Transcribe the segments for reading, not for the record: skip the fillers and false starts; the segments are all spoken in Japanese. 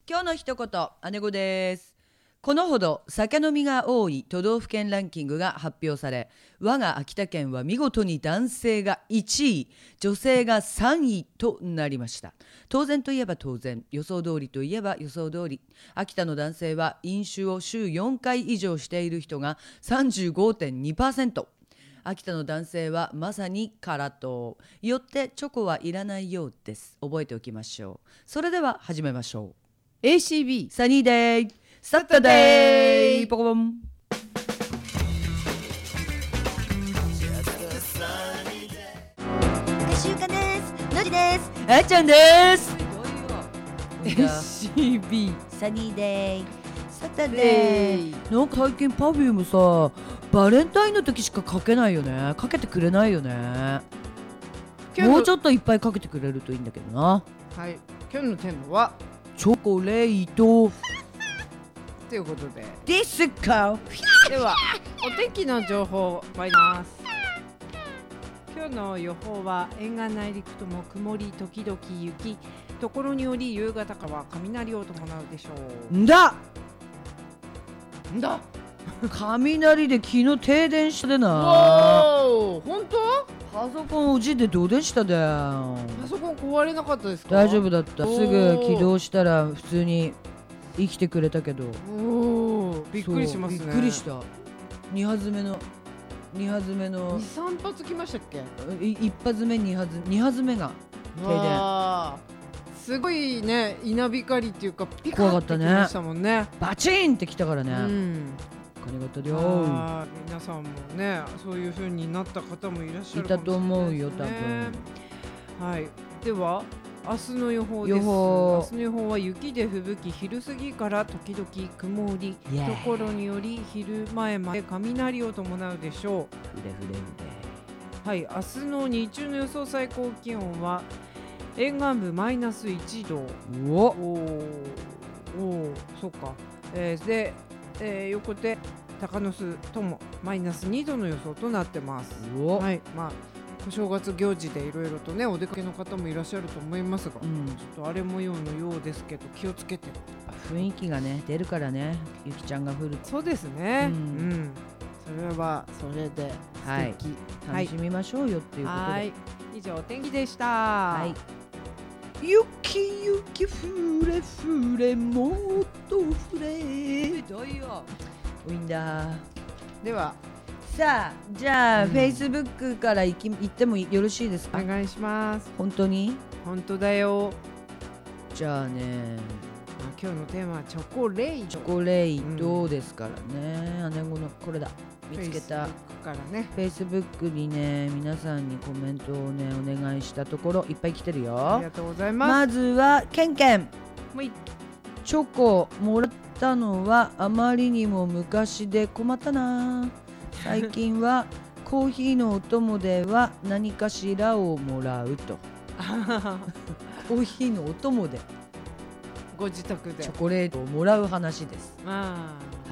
今日の一言、姉子です。このほど酒飲みが多い都道府県ランキングが発表され、我が秋田県は見事に男性が1位、女性が3位となりました。当然といえば当然、予想通りといえば予想通り、秋田の男性は飲酒を週4回以上している人が 35.2%。秋田の男性はまさに空党。よってチョコはいらないようです。覚えておきましょう。それでは始めましょう。 ACB サニーデイサタデーポコポン。 週間です。のりです。 あっちゃんです。 ACB サニーデイサタデー。 なんか最近パフュームさ、バレンタインの時しかかけないよね。かけてくれないよね。もうちょっといっぱいかけてくれるといいんだけどな。 はい、今日のテーマはチョコレートということで、 ですか。 ではお天気の情報参ります。今日の予報は沿岸内陸とも曇り時々雪、ところにより夕方からは雷を伴うでしょう。 んだだ雷で昨日停電したでな。 おー、本当？ パソコンうちでどうでしただよ。 パソコン壊れなかったですか？ 大丈夫だった。すおーぐ起動したら普通に生きてくれたけど。 おー、びっくりしますね。 そうびっくりした。2発目の 2、3発来ましたっけ 1発目2発目が停電。 わー、すごいね、稲光っていうかピカ怖かったねッてきましたもんね。 バチンってきたからね。 うん金型量皆さんもね、そういう風になった方もいらっしゃるかもしれないですね。 いたと思うよ多分。 はい、では明日の予報です。明日の予報は雪で吹雪、昼過ぎから時々曇り、ところにより昼前まで雷を伴うでしょう。はい、明日の日中の予想最高気温は沿岸部マイナス1度。おー、そうか。で、横手高野須ともマイナス2度の予想となってます。はい、まあお正月行事でいろいろとね、お出かけの方もいらっしゃると思いますが、ちょっと荒れ模様のようですけど気をつけて。 雰囲気がね出るからね、ゆきちゃんが降る。 そうですね。それはそれで素敵。 楽しみましょうよっていうことで。 はい、以上お天気でした。 はい。雪雪降れ降れもっと降れ。どうよ。ウィンダー。 ではさあ、じゃあ、Facebook から行ってもよろしいですか？ お願いします。 本当に？ 本当だよ。 じゃあね、 今日のテーマはチョコレート。 チョコレートですからね。姉子のこれだ。見つけた。 からね。 Facebook にね、皆さんにコメントをねお願いしたところいっぱい来てるよ。 ありがとうございます。 まずはケンケン。チョコもらったのはあまりにも昔で困ったな。最近はコーヒーのお供では何かしらをもらうと。コーヒーのお供でご自宅でチョコレートをもらう話です。はい。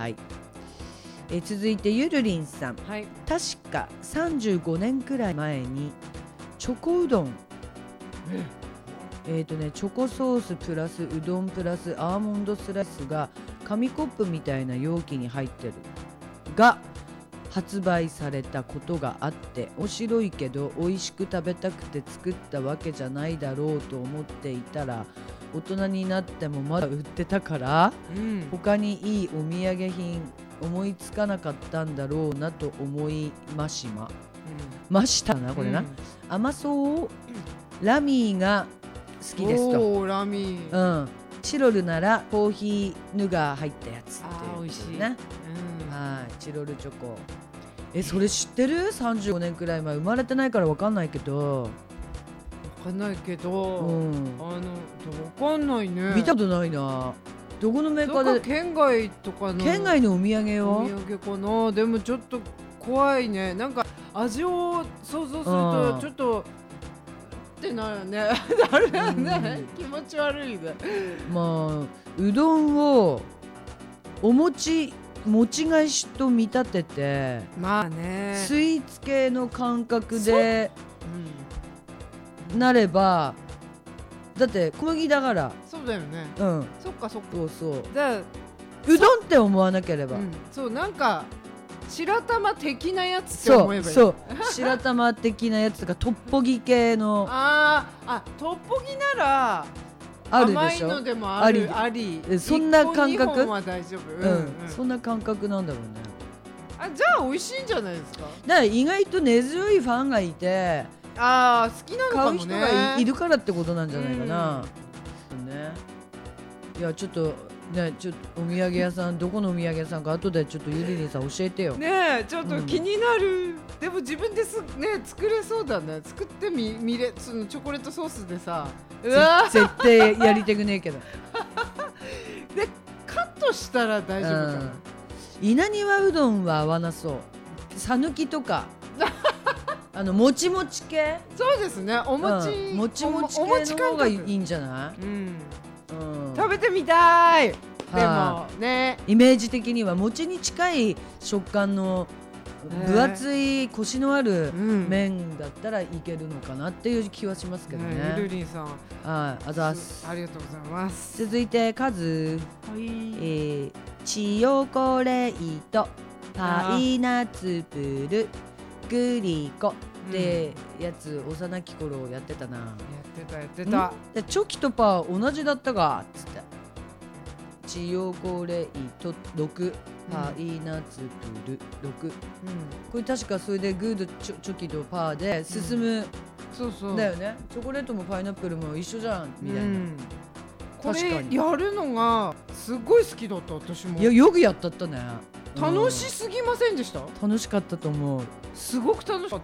続いてゆるりんさん、はい、確か35年くらい前にチョコうどん、チョコソースプラスうどんプラスアーモンドスライスが紙コップみたいな容器に入ってるが発売されたことがあって、面白いけど美味しく食べたくて作ったわけじゃないだろうと思っていたら、大人になってもまだ売ってたから、他にいいお土産品思いつかなかったんだろうなと思いましたな、これな。甘そうラミーが好きですと。 ラミー、 チロルならコーヒーヌガー入ったやつっていう、 美味しいね。はい、チロルチョコ。それ知ってる？35年くらい前、生まれてないから分かんないけど。 分かんないけど、分かんないね。 見たことないな。どこのメーカーで？ 県外とかの。 県外のお土産よ。 お土産かな。でもちょっと怖いね。なんか味を想像するとちょっとってなるね。なるよね。気持ち悪いね。 まあうどんをお餅返しと見立てて、 まあね、 スイーツ系の感覚でなればだって小麦だから。 そうだよね。そっかそっか。 そうそう。 じゃあうどんって思わなければ。 そうなんか白玉的なやつって思えばいい。 そう白玉的なやつとかトッポギ系の。 トッポギならあるでしょ。 甘いのでもあり。 そんな感覚。 1個2本は大丈夫。 そんな感覚なんだろうね。 じゃあ美味しいんじゃないですか。 だから意外と根強いファンがいて、 好きなのかもね。 買う人がいるからってことなんじゃないかな。ね。いやちょっとね、ちょっとお土産屋さんどこのお土産屋さんか後でちょっとゆりりんさん教えてよ。 ね、ちょっと気になる。でも自分ですね作れそうだね。作ってみれ、そのチョコレートソースでさ。 絶対やりたくねえけど。 でカットしたら大丈夫かな。 稲庭うどんは合わなそう。さぬきとかもちもち系。 そうですね。お餅、 もちもち系の方がいいんじゃない？ 食べてみたい。でもね、 イメージ的には餅に近い食感の分厚いコシのある麺だったらいけるのかなっていう気はしますけどね。 ゆるりんさん、 あざす。 ありがとうございます。 続いてカズ、チヨコレート、パイナツプル、グリコってやつ幼き頃やってたな。 やってた。 でチョキとパー同じだったがっつって。チヨコレート6、パイナツプル6。これ確かそれでグーとチョキとパーで進む。そうだよね。チョコレートもパイナップルも一緒じゃんみたいな。 これやるのがすごい好きだった私も。 いやよくやったったね。 楽しすぎませんでした？ 楽しかったと思う。 すごく楽しかった。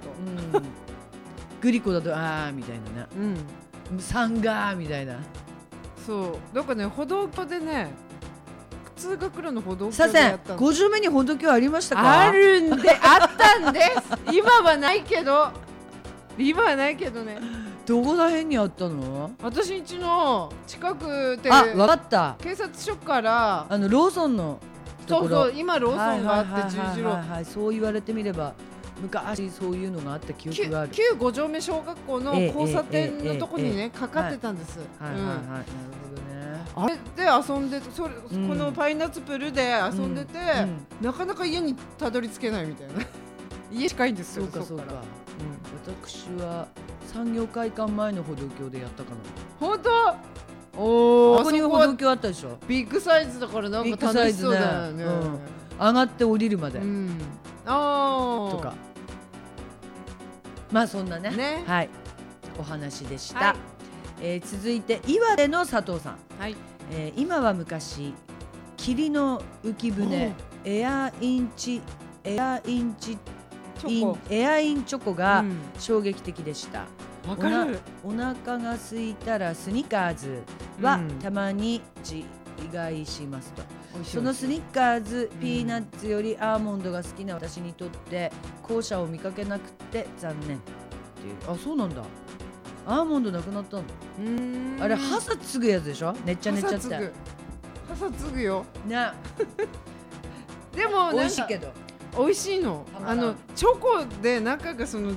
グリコだとみたいなね。サンガーみたいな。 そう。なんかね歩道橋でね、通学路の歩道橋でやったの。 5条目に歩道橋ありましたか？ あったんです。今はないけどね。 どこら辺にあったの？ 私ん家の近くで。 わかった。 警察署からローソンの。 そう今ローソンがあって十字路。 そう言われてみれば昔そういうのがあった記憶がある。 旧5条目小学校の交差点のとこにねかかってたんです。 なるほどね。 あれで遊んでこのパイナッツプルで遊んでて、なかなか家にたどり着けないみたいな。家近いんですよ。 そうか。私は産業会館前の歩道橋でやったかな。 本当？ ここに歩道橋あったでしょ。 ビッグサイズだからなんか楽しそうだよね。 上がって降りるまで。とか。まあそんなね。はい。お話でした。続いて岩手の佐藤さん。今は昔霧の浮き船エアインチョコが衝撃的でした。お腹が空いたらスニッカーズはたまに違いしますと。そのスニッカーズピーナッツよりアーモンドが好きな私にとって後者を見かけなくて残念っていう。そうなんだ。アーモンドなくなったの。あれハサ継ぐやつでしょ。ねっちゃって。ハサ継ぐよね。 でも美味しいけど。 美味しいの。チョコで中がその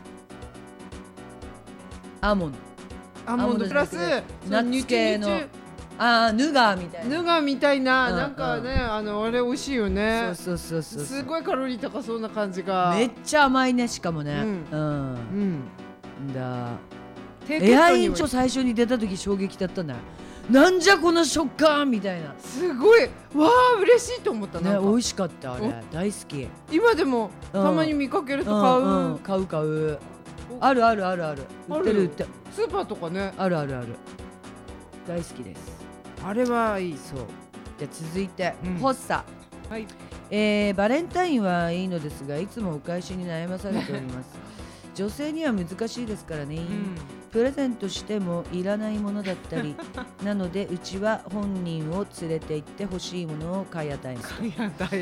アーモンドプラスナッツ系のヌガーみたいななんかねあれ美味しいよね。 そうすごいカロリー高そうな感じが。 めっちゃ甘いね。しかもね。エアインチョ最初に出た時衝撃だったんだ。なんじゃこの食感みたいな。 すごいわあ嬉しいと思ったね。 美味しかったあれ。大好き。 今でもたまに見かけると買う。 買う。ある。売ってる。 スーパーとかね。 ある。大好きです。 あれはいい。 そう。じゃ続いて発作。 はい。 バレンタインはいいのですがいつもお返しに悩まされております。女性には難しいですからね。プレゼントしてもいらないものだったりなのでうちは本人を連れて行って欲しいものを買い与えます。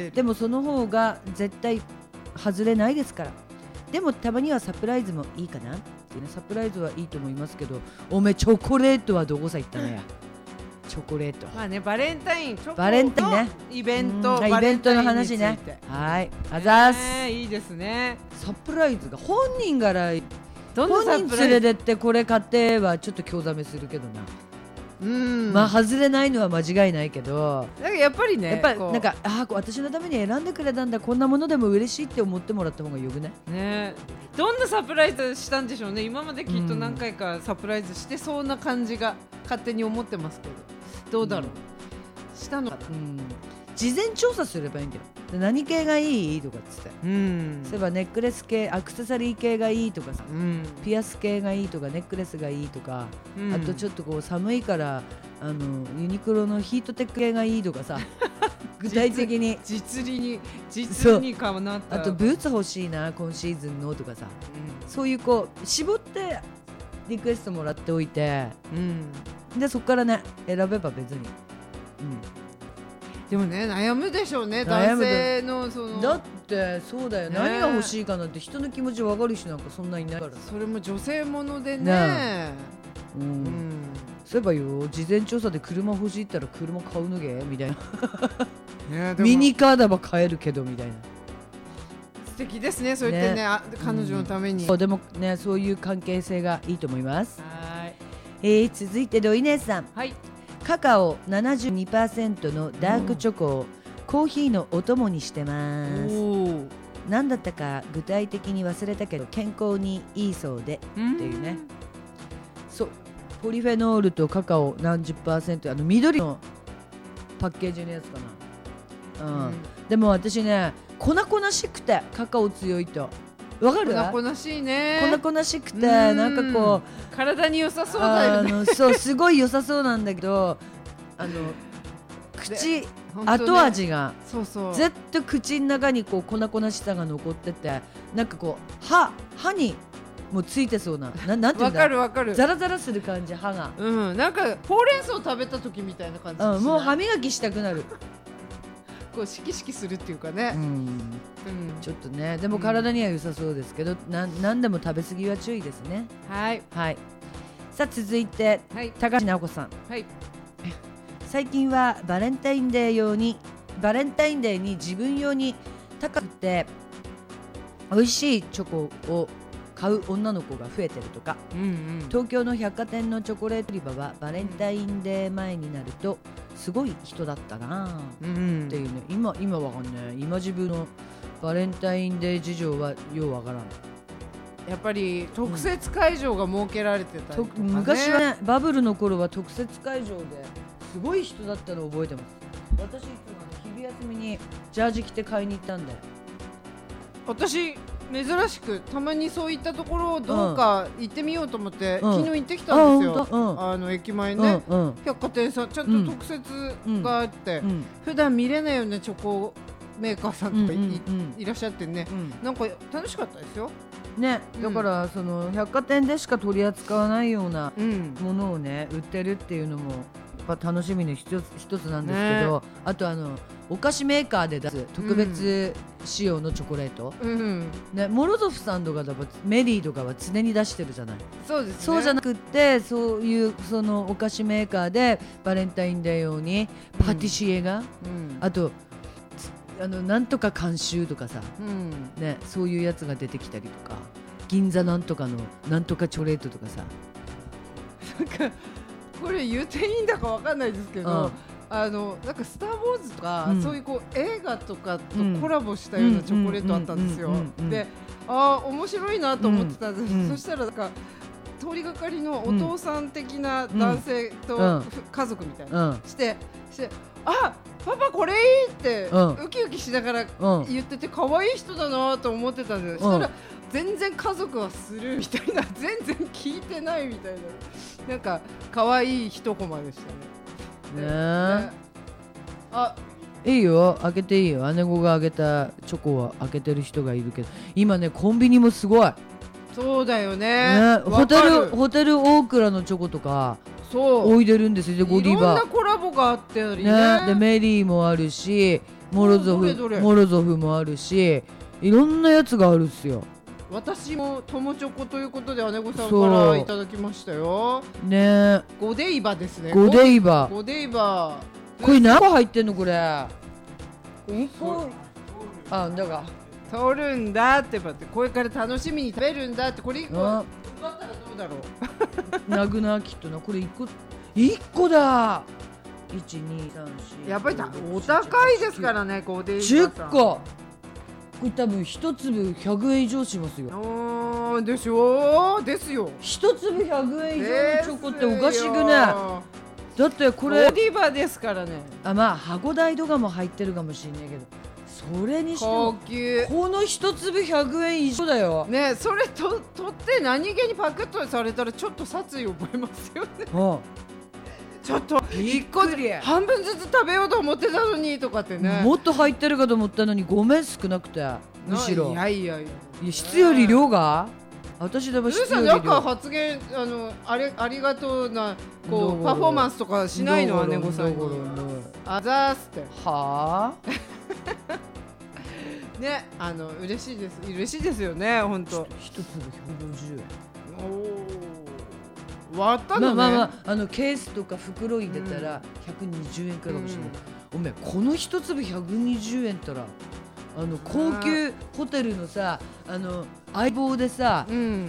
でもその方が絶対外れないですから。でもたまにはサプライズもいいかなっていうね。サプライズはいいと思いますけど、おめチョコレートはどこさ行ったのや。チョコレート。 まあねバレンタインチョコね。 イベントの話ね。はい。あざーす。 いいですね。 サプライズが本人から本人連れてってこれ買ってはちょっと興ざめするけどな。 まあ外れないのは間違いないけど、 なんかやっぱりね、 やっぱりなんか私のために選んでくれたんだ、こんなものでも嬉しいって思ってもらった方がよくない？ ね、どんなサプライズしたんでしょうね。今まできっと何回かサプライズしてそうな感じが勝手に思ってますけど、どうだろう、したのかな。 事前調査すればいいんだよ。何系がいいとかっつって、そういえばネックレス系、アクセサリー系がいいとかさ、ピアス系がいいとか、ネックレスがいいとか、あとちょっとこう寒いからユニクロのヒートテック系がいいとかさ具体的に実にかなった。 あとブーツ欲しいな今シーズンのとかさ、そういうこう絞ってリクエストもらっておいて、でそこからね選べば別に、 でもね悩むでしょうね、男性のその。 だってそうだよ、何が欲しいかなんて人の気持ち分かる人なんかそんないないから。 それも女性ものでね。 そういえばよ、事前調査で車欲しいったら車買うのげみたいなミニカーだば買えるけどみたいな。 素敵ですね、そう言ってね、彼女のために。 でもね、そういう関係性がいいと思います。続いてドイネさん、カカオ 72% のダークチョコをコーヒーのお供にしてます。何だったか具体的に忘れたけど健康にいいそうでっていうね。そう、ポリフェノールとカカオ何十%、緑のパッケージのやつかな。でも私ね、粉々しくてカカオ強いと。わかる？ 粉々しいね。 粉々しくてなんかこう体に良さそうだよね。 そうすごい良さそうなんだけど、口後味がずっと口の中にこう粉々しさが残ってて、なんかこう歯にもうついてそうな、なんていうんだ。わかるわかる。ザラザラする感じ、歯が。 なんかほうれん草食べた時みたいな感じ。 もう歯磨きしたくなる。 こうシキシキするっていうかね。 ちょっとね、でも体には良さそうですけど、何でも食べ過ぎは注意ですね。はい。さあ続いて高橋直子さん。最近はバレンタインデーに自分用に高くて美味しいチョコを買う女の子が増えてるとか、東京の百貨店のチョコレート売り場はバレンタインデー前になるとすごい人だったなっていうね。今わかんない。今自分のバレンタインデー事情はようわからん。 やっぱり特設会場が設けられてたりとかね。 昔はね、バブルの頃は特設会場ですごい人だったのを覚えてます。私いつも昼休みにジャージ着て買いに行ったんだよ。 私珍しくたまにそういったところをどうか行ってみようと思って、昨日行ってきたんですよ。駅前ね、百貨店さんちゃんと特設があって、普段見れないようなチョコメーカーさんとかいらっしゃってね、なんか楽しかったですよね。だからその百貨店でしか取り扱わないようなものをね売ってるっていうのもやっぱ楽しみの一つなんですけど、あとお菓子メーカーで出す特別仕様のチョコレート、モロゾフさんとかメリーとかは常に出してるじゃない。 そうですね。 そうじゃなくってそういうそのお菓子メーカーでバレンタインデー用にパティシエが、あとなんとか監修とかさ、そういうやつが出てきたりとか、銀座なんとかのなんとかチョコレートとかさ、 なんかこれ言っていいんだかわかんないですけど、なんかスター・ウォーズとか、そういうこう映画とかとコラボしたようなチョコレートあったんですよ。で、面白いなと思ってたんです。そしたらなんか通りがかりのお父さん的な男性と家族みたいなしてパパこれいいってウキウキしながら言ってて可愛い人だなと思ってたんです。そしたら全然家族はスルーみたいな、全然聞いてないみたいな、なんか可愛い一コマでしたね。 いいよ、開けていいよ。姉子があげたチョコは開けてる人がいるけど、今ねコンビニもすごい。 そうだよね。 ホテル大倉のチョコとか置いてるんですよ。ゴディバいろんなコラボがあってりね。 でメリーもあるし、モロゾフもあるし、いろんなやつがあるっすよ。 私も友チョコということで姉子さんからいただきましたよ。 ね、 ゴデイバですね。 ゴデイバ。これ何個入ってんのこれ。1個。だから取るんだってばって、これから楽しみに食べるんだって、これ1個奪ったらどうだろう。 なぐなきっとな、これ1 1個だ。1、2、3、4。 やっぱりお高いですからね、コーディーバさん。 10個。これ多分1粒100円以上しますよ。 でしょですよ。 1粒100円以上のチョコっておかしくね。だってこれコーディーバですからね。 まあ箱代とかも入ってるかもしれないけど、それにしても高級。 この1粒100円以上だよね。それ取って何気にパクッとされたらちょっと殺意を覚えますよね。ちょっと1個で半分ずつ食べようと思ってたのにとかってね。 もっと入ってるかと思ったのにごめん、少なくて。むしろいや質より量が、私でも質より量。 なんか発言ありがとうなこうパフォーマンスとかしないの、姉御さんに。あざーすってはあね、嬉しいですよね、本当。 一粒150円。 割ったのね。 ケースとか袋入れたら120円くらいかもしれない。おめえこの一粒120円ったら高級ホテルのさ相棒でさ、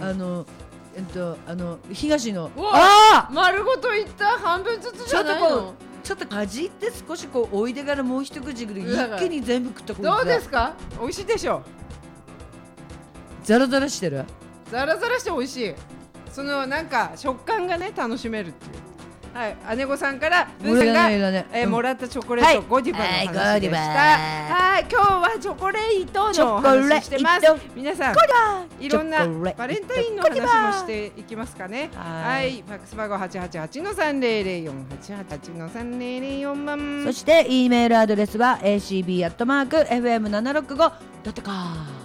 東の丸ごといった半分ずつじゃないの。 ちょっとかじって少しこうおいでからもう一口ぐらい一気に全部食った。 どうですか？美味しいでしょ。 ザラザラしてる。 ザラザラして美味しい。そのなんか食感がね楽しめるっていう。はい、姉御さんからブーさんがもらったチョコレート、ゴディバの話でした。はい、今日はチョコレートの話してます。皆さんいろんなバレンタインの話もしていきますかね。はい、ファックス番号888-3004-888-3004番。 そして E メールアドレスは acb@fm765.com。